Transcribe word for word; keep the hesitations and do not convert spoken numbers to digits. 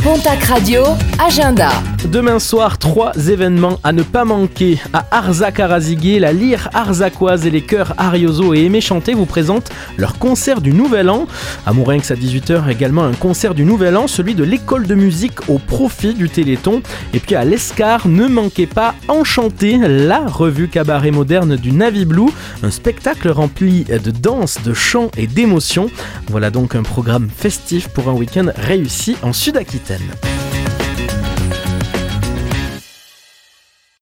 Pontac Radio, agenda. Demain soir, trois événements à ne pas manquer. À Arzac-Arazigué, la lyre arzacoise et les chœurs Arioso et Aimé Chanté vous présentent leur concert du Nouvel An. À Mourinx à dix-huit heures, également un concert du Nouvel An, celui de l'école de musique au profit du Téléthon. Et puis à l'Escar, ne manquez pas Enchanté, la revue cabaret moderne du Navy Blue. Un spectacle rempli de danse, de chants et d'émotions. Voilà donc un programme festif pour un week-end réussi en Sud-Aquitaine.